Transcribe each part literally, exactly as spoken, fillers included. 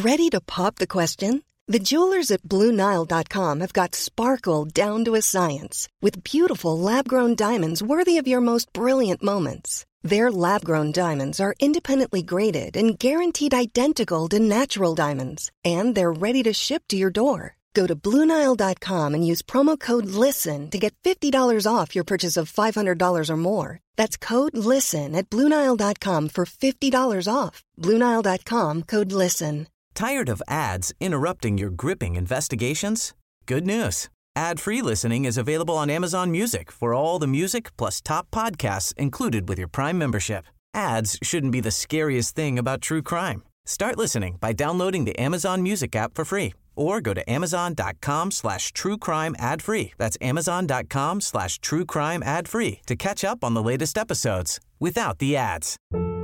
Ready to pop the question? The jewelers at Blue Nile dot com have got sparkle down to a science with beautiful lab-grown diamonds worthy of your most brilliant moments. Their lab-grown diamonds are independently graded and guaranteed identical to natural diamonds, and they're ready to ship to your door. Go to Blue Nile dot com and use promo code LISTEN to get fifty dollars off your purchase of five hundred dollars or more. That's code LISTEN at Blue Nile dot com for fifty dollars off. Blue Nile dot com, code LISTEN. Tired of ads interrupting your gripping investigations? Good news. Ad-free listening is available on Amazon Music for all the music plus top podcasts included with your Prime membership. Ads shouldn't be the scariest thing about true crime. Start listening by downloading the Amazon Music app for free or go to amazon.com slash true crime ad free. That's amazon.com slash true crime ad free to catch up on the latest episodes without the ads.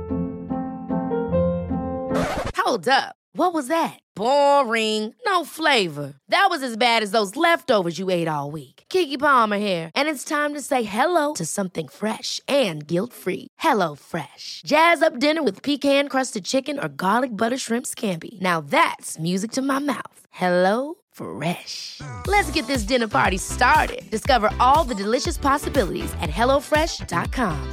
Hold up. What was that? Boring. No flavor. That was as bad as those leftovers you ate all week. Keke Palmer here, and it's time to say hello to something fresh and guilt-free. Hello Fresh. Jazz up dinner with pecan-crusted chicken or garlic butter shrimp scampi. Now that's music to my mouth. Hello Fresh. Let's get this dinner party started. Discover all the delicious possibilities at hello fresh dot com.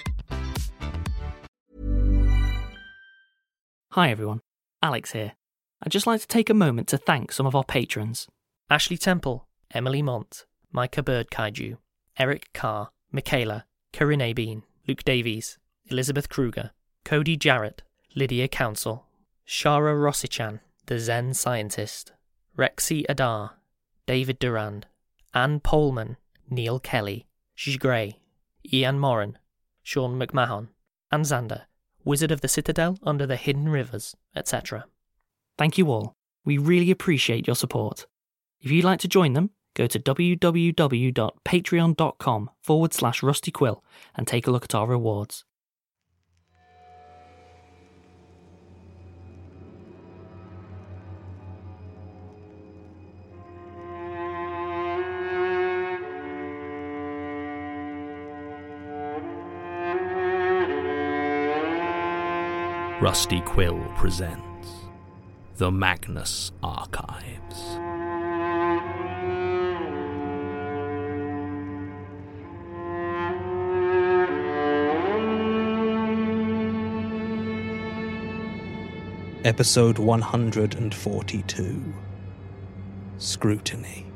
Hi everyone, Alex here. I'd just like to take a moment to thank some of our patrons. Ashley Temple, Emily Mont, Micah Bird Kaiju, Eric Carr, Michaela, Corinne Bean, Luke Davies, Elizabeth Kruger, Cody Jarrett, Lydia Council, Shara Rossichan, The Zen Scientist, Rexy Adar, David Durand, Anne Pohlman, Neil Kelly, Shish Gray, Ian Moran, Sean McMahon, and Xander, Wizard of the Citadel Under the Hidden Rivers, et cetera. Thank you all. We really appreciate your support. If you'd like to join them, go to www.patreon.com forward slash Rusty Quill and take a look at our rewards. Rusty Quill presents The Magnus Archives. Episode one hundred forty-two. Scrutiny.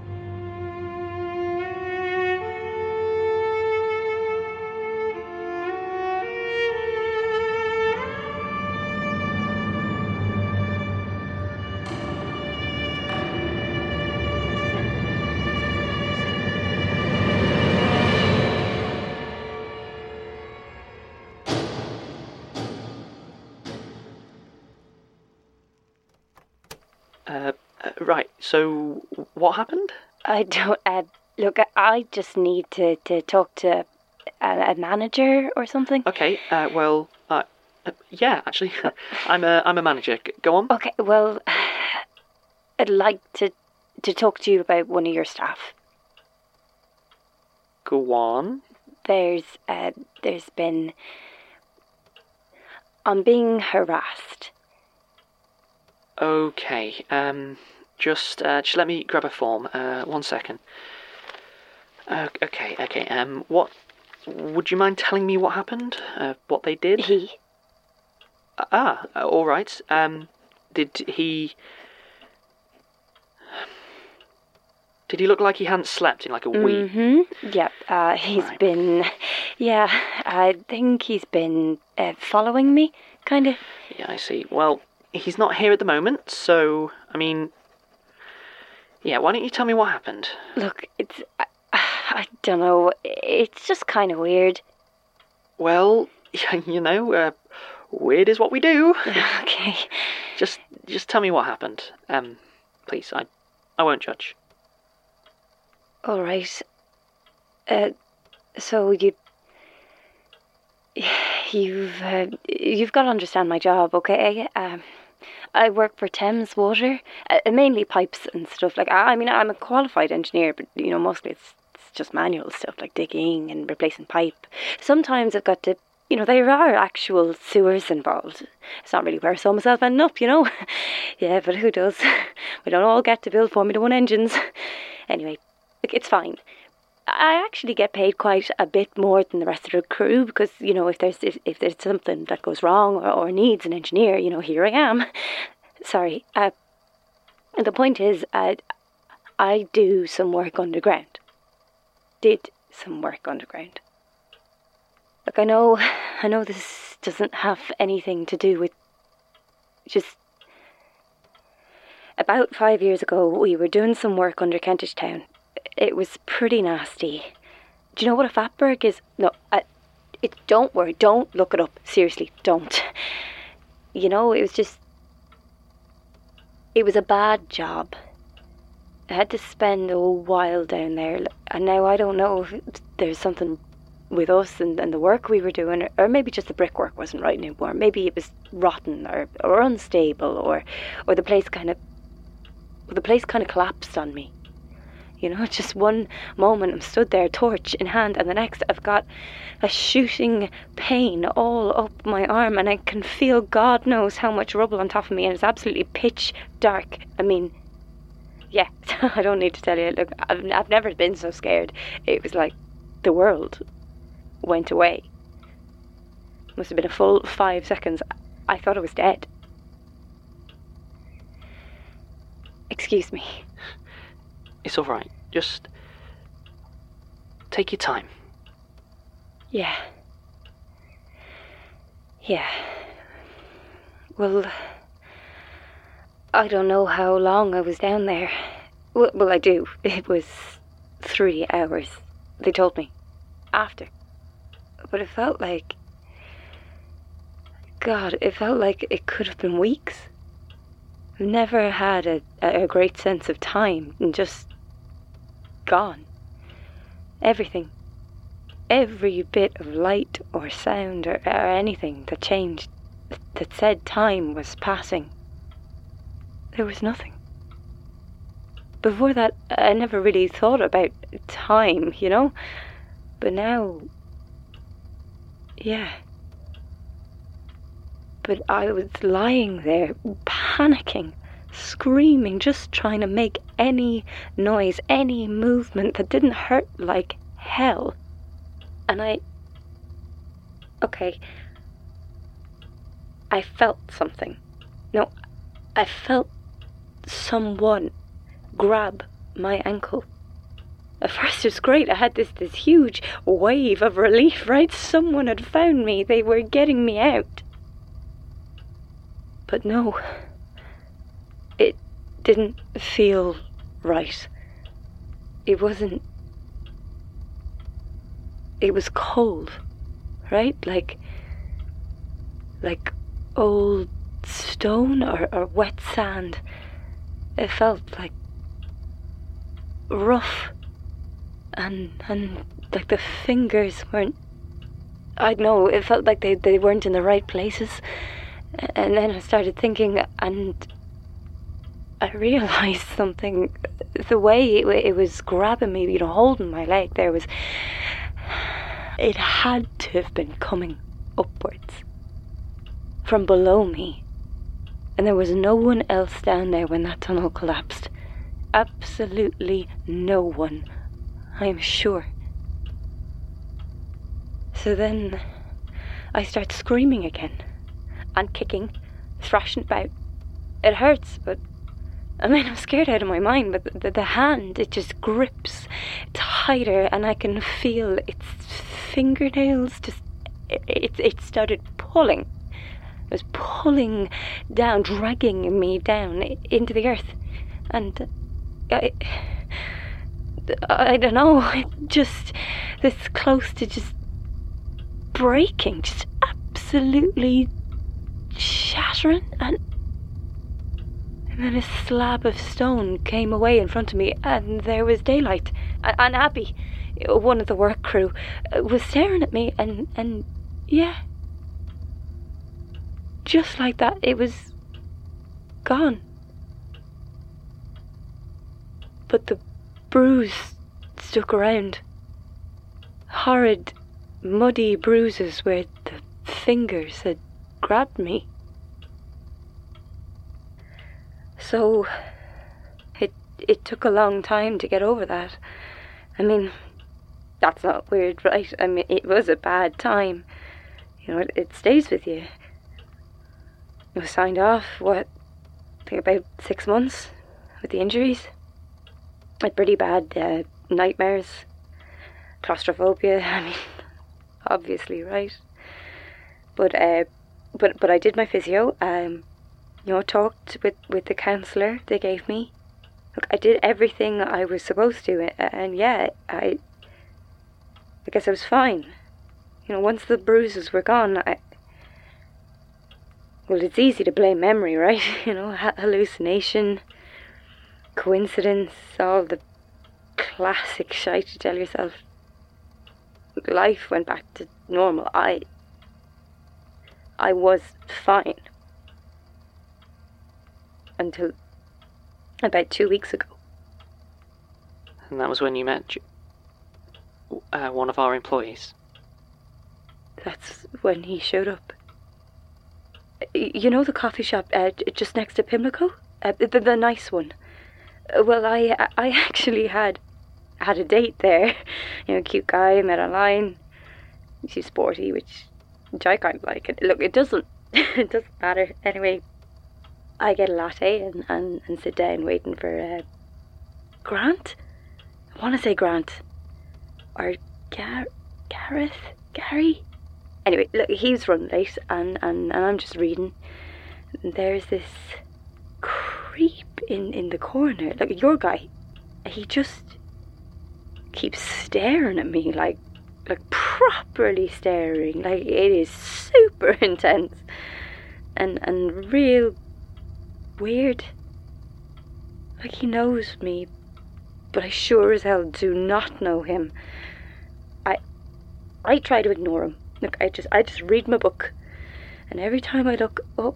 Uh, uh, right, so what happened? I don't, uh, look, I just need to, to talk to a, a manager or something. Okay, uh, well, uh, uh, yeah, actually, I'm a, I'm a manager. G- go on. Okay, well, I'd like to, to talk to you about one of your staff. Go on. There's, uh, there's been, I'm being harassed. Okay, um, just, uh, just let me grab a form, uh, one second. Uh, okay, okay, um, what, would you mind telling me what happened, uh, what they did? He. Uh, ah, uh, alright, um, did he, did he look like he hadn't slept in like a week? Mm-hmm, yep, uh, he's right. been, yeah, I think he's been, uh, following me, kind of. Yeah, I see, well, he's not here at the moment, so, I mean, yeah, why don't you tell me what happened? Look, it's, I, I don't know, it's just kind of weird. Well, you know, uh, weird is what we do. Okay. Just, just tell me what happened, um, please, I, I won't judge. All right. Uh, so you, you've, uh, you've got to understand my job, okay? Um, I work for Thames Water, uh, mainly pipes and stuff like. I mean, I'm a qualified engineer, but you know, mostly it's, it's just manual stuff like digging and replacing pipe. Sometimes I've got to you know, there are actual sewers involved. It's not really where I saw myself ending up, you know. Yeah, but who does? We don't all get to build Formula One engines. Anyway, look, it's fine. I actually get paid quite a bit more than the rest of the crew because, you know, if there's if, if there's something that goes wrong or, or needs an engineer, you know, here I am. Sorry. Uh, the point is, uh, I do some work underground. Did some work underground. Look, I know, I know this doesn't have anything to do with just... About five years ago, we were doing some work under Kentish Town. It was pretty nasty. Do you know what a fatberg is? No, I, it. Don't worry. Don't look it up. Seriously, don't. You know, it was just... It was a bad job. I had to spend a while down there, and now I don't know if there's something with us and, and the work we were doing, or maybe just the brickwork wasn't right anymore. Maybe it was rotten or, or unstable, or or the place kind of... The place kind of collapsed on me. You know, just one moment I'm stood there, torch in hand, and the next I've got a shooting pain all up my arm, and I can feel God knows how much rubble on top of me, and it's absolutely pitch dark. I mean, yeah, I don't need to tell you. Look, I've, I've never been so scared. It was like the world went away. Must have been a full five seconds. I thought I was dead. Excuse me. It's all right. Just take your time. Yeah. Yeah. Well, I don't know how long I was down there. Well, well, I do. It was three hours. They told me. After. But it felt like... God, it felt like it could have been weeks. I've never had a, a great sense of time, and just gone. Everything. Every bit of light or sound or, or anything that changed, that said time was passing. There was nothing. Before that, I never really thought about time, you know? But now... Yeah. But I was lying there, panicking, screaming, just trying to make any noise, any movement that didn't hurt like hell. And I... Okay. I felt something. No, I felt someone grab my ankle. At first it was great. I had this, this huge wave of relief, right? Someone had found me. They were getting me out. But no, it didn't feel right. It wasn't... It was cold, right? Like... Like old stone or, or wet sand. It felt like... rough. And, and like the fingers weren't... I don't know, it felt like they, they weren't in the right places. And then I started thinking, and I realised something. The way it, it was grabbing me, you know, holding my leg, there was... It had to have been coming upwards. From below me. And there was no one else down there when that tunnel collapsed. Absolutely no one. I am sure. So then I start screaming again. And kicking, thrashing about. It hurts, but I mean, I'm scared out of my mind, but the, the, the hand, it just grips tighter, and I can feel its fingernails just, it, it, it started pulling. It was pulling down, dragging me down into the earth. And I, I don't know, it just, this close to just breaking, just absolutely shattering, and, and then a slab of stone came away in front of me, and there was daylight, and, and Abby, one of the work crew, was staring at me, and, and yeah, just like that, it was gone. But the bruise stuck around. Horrid muddy bruises where the fingers had grabbed me. So, it it took a long time to get over that. I mean, that's not weird, right? I mean, it was a bad time. You know, it, it stays with you. I was signed off, what, I think about six months with the injuries. I had pretty bad uh, nightmares, claustrophobia, I mean, obviously, right? But uh, but but I did my physio, um, you know, talked with, with the counsellor they gave me. Look, I did everything I was supposed to, and, and yeah, I, I guess I was fine. You know, once the bruises were gone, I... Well, it's easy to blame memory, right? You know, hallucination, coincidence, all the classic shite you tell yourself. Life went back to normal. I... I was fine. Until about two weeks ago. And that was when you met uh, one of our employees? That's when he showed up. You know the coffee shop uh, just next to Pimlico? Uh, the, the nice one. Well, I I actually had had a date there. You know, cute guy, met online. She's sporty, which, which I kind of like. Look, it doesn't it doesn't matter. Anyway, I get a latte and, and, and sit down waiting for uh, Grant? I want to say Grant. Or Gar- Gareth? Gary? Anyway, look, he's run late and, and, and I'm just reading. And there's this creep in, in the corner. Like, your guy, he just keeps staring at me, like, like properly staring. Like, it is super intense. And, and real weird. Like, he knows me, but I sure as hell do not know him. I I try to ignore him. Look, I just I just read my book, and every time I look up,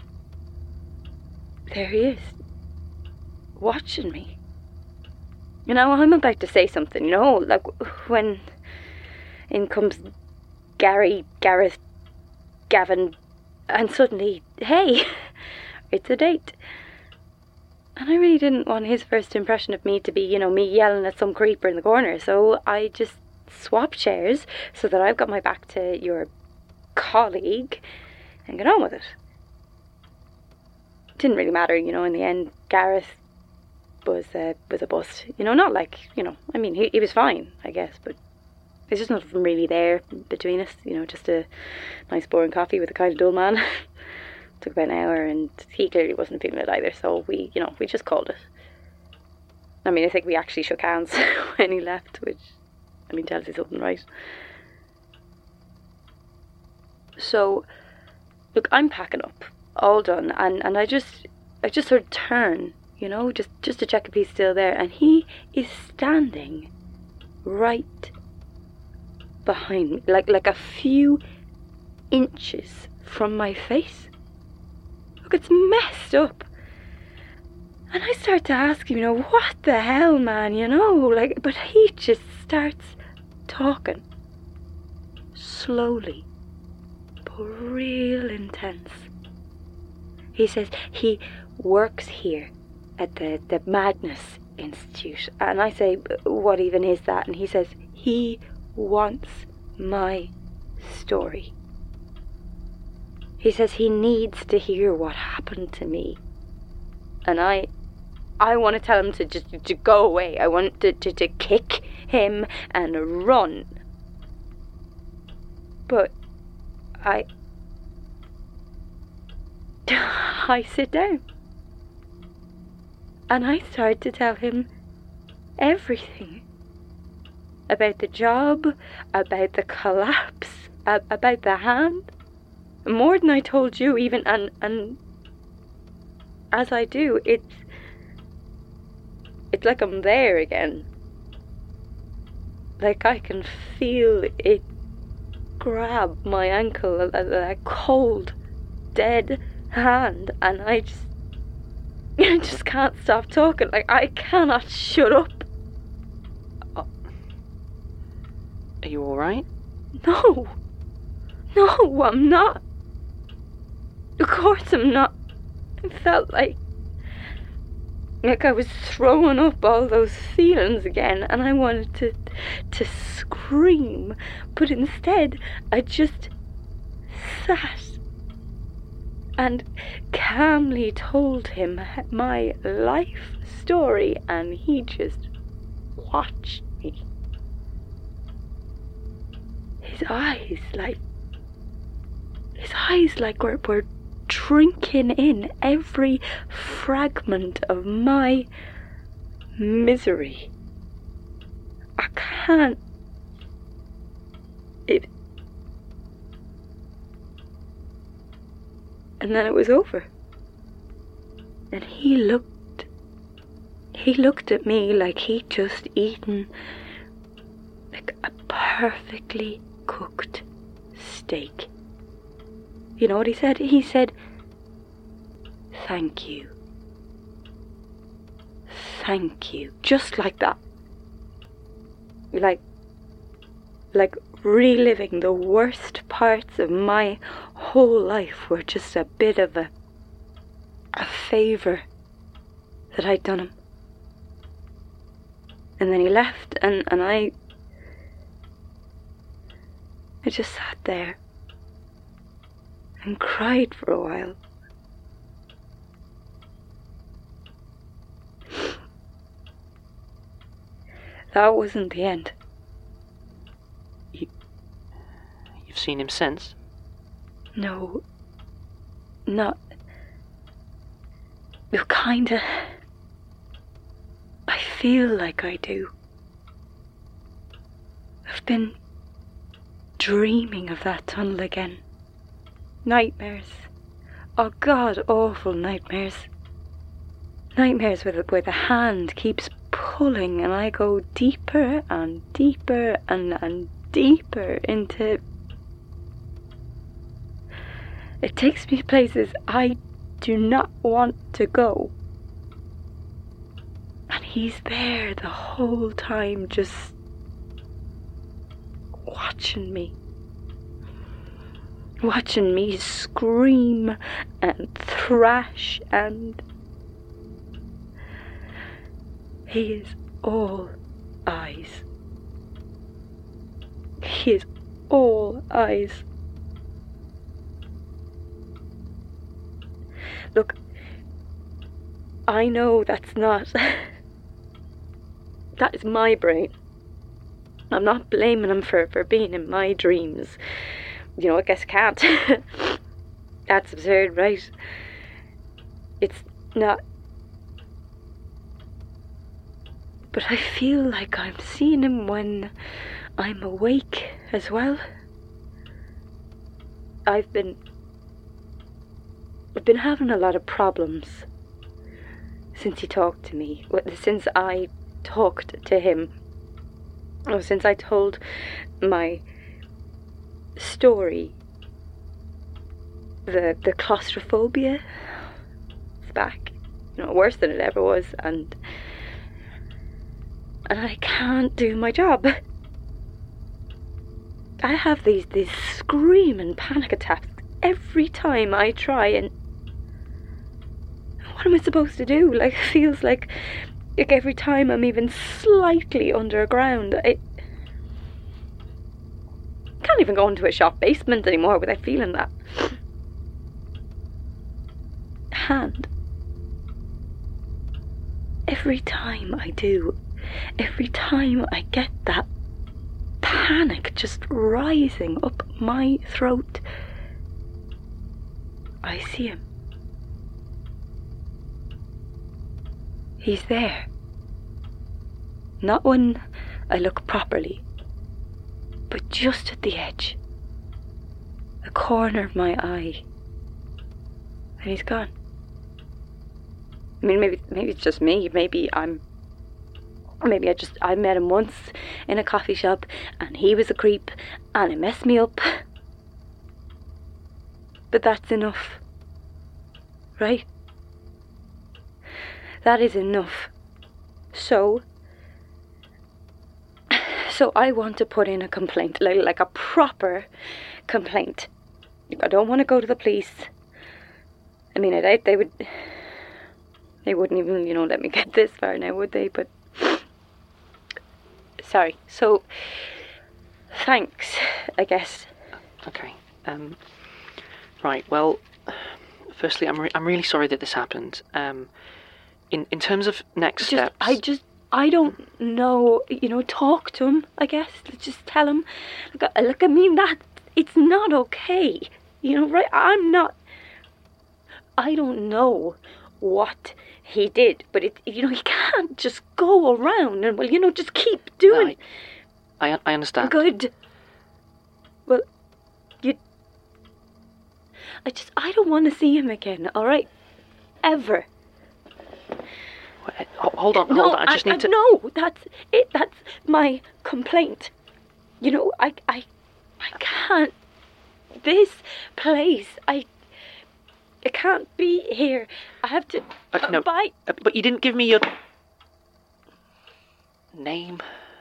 there he is, watching me. You know, I'm about to say something, you know, like when in comes Gary, Gareth, Gavin, and suddenly, hey, it's a date. And I really didn't want his first impression of me to be, you know, me yelling at some creeper in the corner, so I just swapped chairs so that I've got my back to your colleague and get on with it. Didn't really matter, you know, in the end, Gareth was a, was a bust. You know, not like, you know, I mean, he, he was fine, I guess, but there's just nothing really there between us, you know, just a nice boring coffee with a kind of dull man. Took about an hour, and he clearly wasn't feeling it either, so we, you know, we just called it. I mean, I think we actually shook hands when he left, which, I mean, tells you something, right? So, look, I'm packing up, all done, and, and I just, I just sort of turn, you know, just, just to check if he's still there, and he is standing right behind me, like, like a few inches from my face. Look, it's messed up. And I start to ask him, you know, what the hell, man, you know, like, but he just starts talking. Slowly, but real intense. He says he works here at the, the Madness Institute. And I say, what even is that? And he says, he wants my story. He says he needs to hear what happened to me. And I I want to tell him to just to, to go away. I want to, to, to kick him and run. But I I sit down. And I start to tell him everything. About the job, about the collapse, about the hand. More than I told you, even, and and as I do, it's it's like I'm there again. Like I can feel it grab my ankle, a, a, a cold, dead hand, and I just, I just can't stop talking. Like I cannot shut up. Are you all right? No. No, I'm not. Of course I'm not. I felt like... Like I was throwing up all those feelings again, and I wanted to... to scream. But instead, I just... sat... and calmly told him my life story, and he just watched me. His eyes like his eyes like were, were drinking in every fragment of my misery. I can't it And then it was over. And he looked... He looked at me like he'd just eaten... like a perfectly cooked steak. You know what he said? He said, "Thank you. Thank you." Just like that. Like... Like reliving the worst parts of my whole life were just a bit of a a favour that I'd done him. And then he left, and, and I I just sat there and cried for a while. That wasn't the end. You've seen him since? No, not... You kinda... I feel like I do. I've been dreaming of that tunnel again. Nightmares. Oh God, awful nightmares. Nightmares where the, where the hand keeps pulling and I go deeper and deeper and, and deeper into... It takes me places I do not want to go. And he's there the whole time, just watching me. Watching me scream and thrash, and he is all eyes. He is all eyes. Look, I know that's not... that is my brain. I'm not blaming him for, for being in my dreams. You know, I guess I can't. That's absurd, right? It's not... But I feel like I'm seeing him when I'm awake as well. I've been... I've been having a lot of problems since he talked to me, since I talked to him, or since I told my story. The the claustrophobia is back, you know, worse than it ever was, and and I can't do my job. I have these these screaming panic attacks every time I try, and what am I supposed to do? Like, it feels like, like every time I'm even slightly underground, I can't even go into a shop basement anymore without feeling that hand. Every time I do, every time I get that panic just rising up my throat, I see him. He's there. Not when I look properly, but just at the edge, the corner of my eye, and he's gone. I mean, maybe maybe it's just me. Maybe I'm. Maybe I just I met him once in a coffee shop, and he was a creep, and it messed me up. But that's enough, right? That is enough. So, So I want to put in a complaint, like, like a proper complaint. I don't want to go to the police. I mean, I doubt they would... They wouldn't even, you know, let me get this far now, would they? But... Sorry. So... Thanks, I guess. Okay. Um... Right, well... Firstly, I'm, re- I'm really sorry that this happened. Um... In, in terms of next just, steps... I just... I don't know, you know, talk to him, I guess. Just tell him. Look, look, I mean, that... It's not okay. You know, right? I'm not... I don't know what he did, but it, you know, he can't just go around and, well, you know, just keep doing... I, I, I understand. Good. Well, you... I just, I don't want to see him again, all right? Ever. Wait, hold on, hold no, on, I just I, need to... No, that's it, that's my complaint. You know, I, I, I can't... This place, I... I can't be here. I have to... Uh, no, buy... uh, but you didn't give me your... name.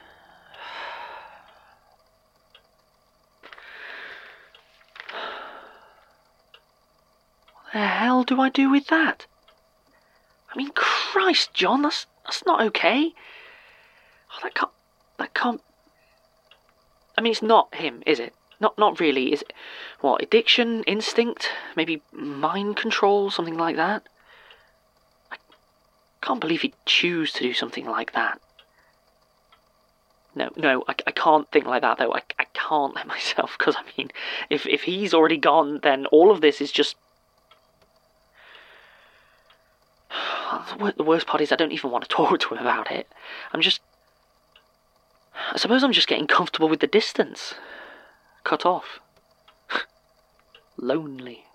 What the hell do I do with that? I mean, Christ, John, that's that's not okay. Oh, that can't... That can't... I mean, it's not him, is it? Not not really, is it? What, addiction, instinct, maybe mind control, something like that? I can't believe he'd choose to do something like that. No, no, I, I can't think like that, though. I, I can't let myself, because, I mean, if, if he's already gone, then all of this is just... The worst part is I don't even want to talk to him about it. I'm just... I suppose I'm just getting comfortable with the distance. Cut off. Lonely.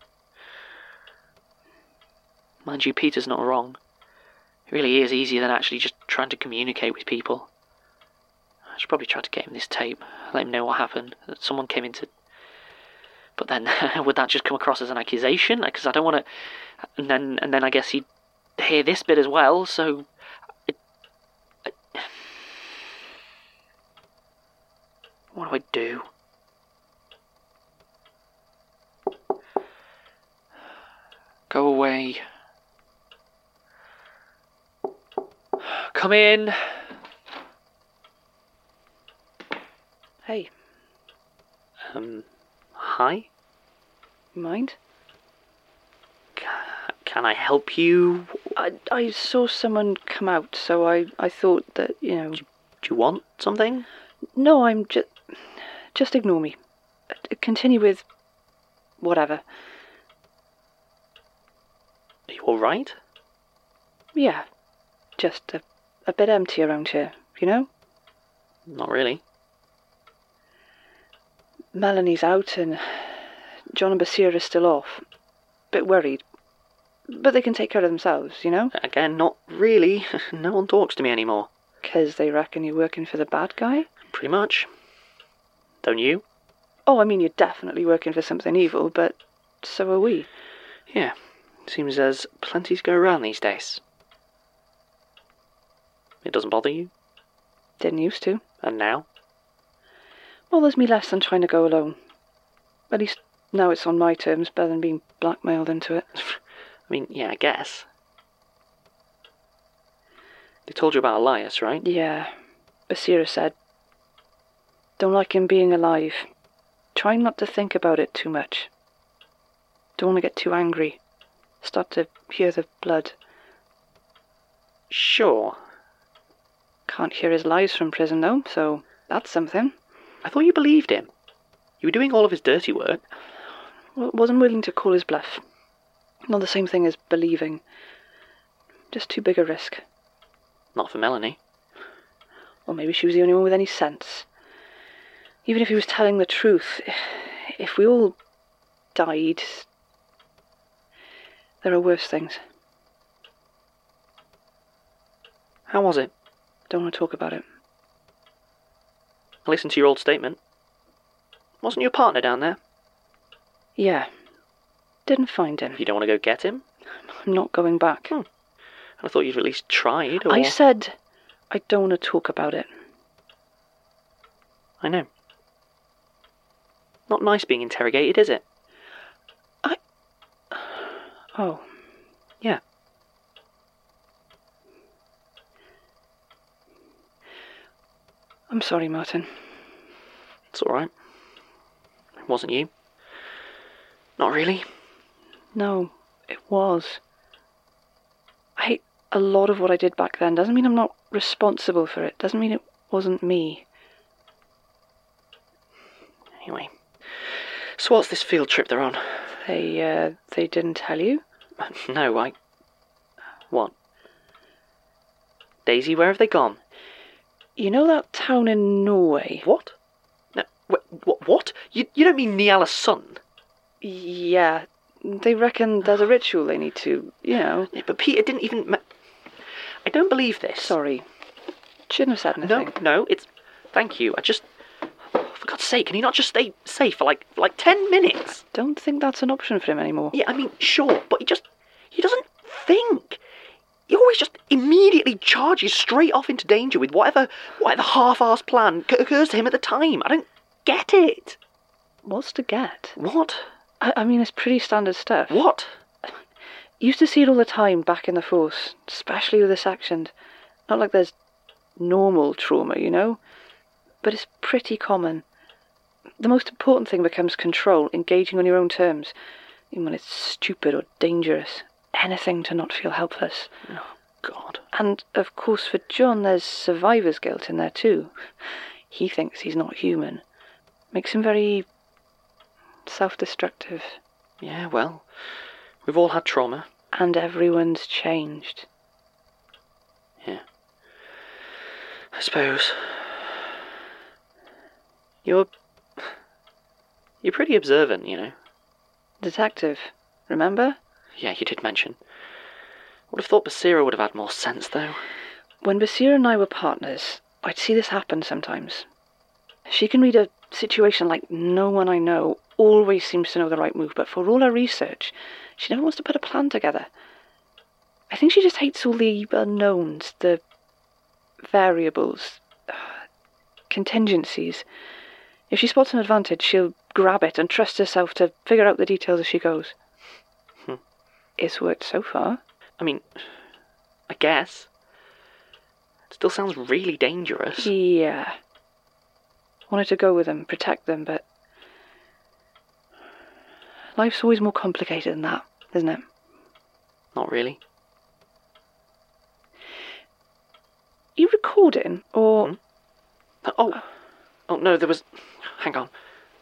Mind you, Peter's not wrong. It really is easier than actually just trying to communicate with people. I should probably try to get him this tape, let him know what happened, that someone came into... But then, would that just come across as an accusation? Because I don't want to... And then, and then I guess he'd hear this bit as well, so... I... I... What do I do? Go away. Come in. Hey. Um, hi? You mind? Can I help you? I, I saw someone come out, so I, I thought that, you know... Do, do you want something? No, I'm just... Just ignore me. Continue with... whatever. Are you alright? Yeah. Just a, a bit empty around here, you know? Not really. Melanie's out and John and Basir are still off. Bit worried. But they can take care of themselves, you know? Again, not really. No one talks to me anymore. 'Cause they reckon you're working for the bad guy? Pretty much. Don't you? Oh, I mean, you're definitely working for something evil, but so are we. Yeah. Seems there's plenty to go around these days. It doesn't bother you? Didn't used to. And now? Well, there's me less than trying to go alone. At least now it's on my terms, better than being blackmailed into it. I mean, yeah, I guess. They told you about Elias, right? Yeah. Basira said, don't like him being alive. Try not to think about it too much. Don't want to get too angry. Start to hear the blood. Sure. Can't hear his lies from prison, though, so that's something. I thought you believed him. You were doing all of his dirty work. Well, wasn't willing to call his bluff. Not the same thing as believing. Just too big a risk. Not for Melanie. Or maybe she was the only one with any sense. Even if he was telling the truth, if we all died, there are worse things. How was it? Don't want to talk about it. I listened to your old statement. Wasn't your partner down there? Yeah. Didn't find him. You don't want to go get him? I'm not going back. Hmm. I thought you'd at least tried, or... I said I don't want to talk about it. I know. Not nice being interrogated, is it? I... Oh. Yeah. I'm sorry, Martin. It's all right. It wasn't you. Not really. No, it was. I hate a lot of what I did back then. Doesn't mean I'm not responsible for it. Doesn't mean it wasn't me. Anyway, so what's this field trip they're on? They, uh, they didn't tell you? No, I... What? Daisy, where have they gone? You know that town in Norway? What? No, what? What? You, you don't mean Niala's son? Yeah, they reckon there's a ritual they need to, you know. Yeah, but Peter didn't even... Ma- I don't believe this. Sorry. Shouldn't have said anything. No, no, it's... Thank you, I just... For God's sake, can he not just stay safe for like for like ten minutes? I don't think that's an option for him anymore. Yeah, I mean, sure, but he just... He doesn't think. He always just immediately charges straight off into danger with whatever whatever half-assed plan occurs to him at the time. I don't get it. What's to get? What? I, I mean, it's pretty standard stuff. What? Used to see it all the time back in the Force, especially with this accent. Not like there's normal trauma, you know? But it's pretty common. The most important thing becomes control, engaging on your own terms, even when it's stupid or dangerous. Anything to not feel helpless. Oh, God. And, of course, for John, there's survivor's guilt in there, too. He thinks he's not human. Makes him very self-destructive. Yeah, well, we've all had trauma. And everyone's changed. Yeah. I suppose. You're... You're pretty observant, you know. Detective, remember? Yeah, you did mention. Would have thought Basira would have had more sense, though. When Basira and I were partners, I'd see this happen sometimes. She can read a situation like no one I know, always seems to know the right move, but for all her research, she never wants to put a plan together. I think she just hates all the unknowns, the variables, uh, contingencies. If she spots an advantage, she'll grab it and trust herself to figure out the details as she goes. Hmm. It's worked so far. I mean, I guess. It still sounds really dangerous. Yeah. Wanted to go with them, protect them, but life's always more complicated than that, isn't it? Not really. You recording, or... Hmm? Oh, oh no, there was... Hang on.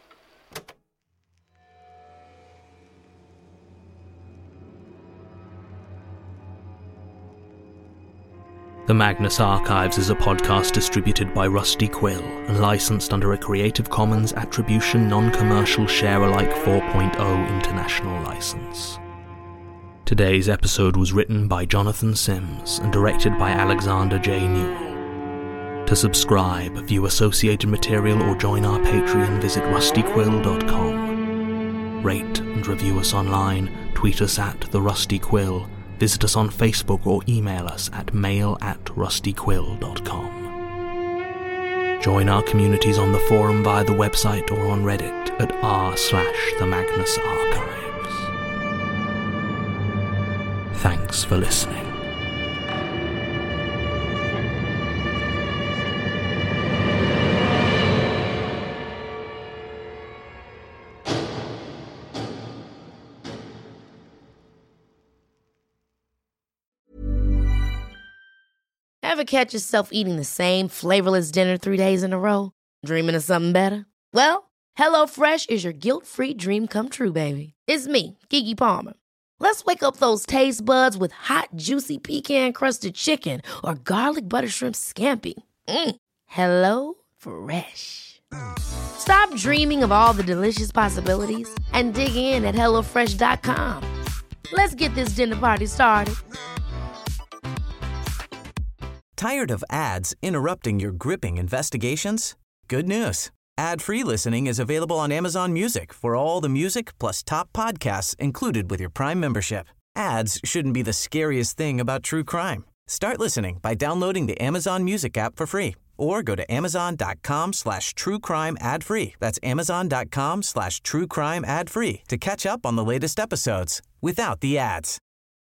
The Magnus Archives is a podcast distributed by Rusty Quill and licensed under a Creative Commons Attribution Non-Commercial Share-alike four point oh international license. Today's episode was written by Jonathan Sims and directed by Alexander J. Newell. To subscribe, view associated material or join our Patreon, visit rusty quill dot com. Rate and review us online, tweet us at The Rusty Quill, visit us on Facebook or email us at mail at rusty quill dot com. Join our communities on the forum via the website or on Reddit at r slash the Magnus Archives. Thanks for listening. Ever catch yourself eating the same flavorless dinner three days in a row? Dreaming of something better? Well, HelloFresh is your guilt-free dream come true, baby. It's me, Keke Palmer. Let's wake up those taste buds with hot, juicy pecan-crusted chicken or garlic butter shrimp scampi. Mm. Hello Fresh. Stop dreaming of all the delicious possibilities and dig in at hello fresh dot com. Let's get this dinner party started. Tired of ads interrupting your gripping investigations? Good news. Ad-free listening is available on Amazon Music for all the music plus top podcasts included with your Prime membership. Ads shouldn't be the scariest thing about true crime. Start listening by downloading the Amazon Music app for free Or go to amazon.com slash true crime ad free. That's amazon.com slash true crime ad free to catch up on the latest episodes without the ads.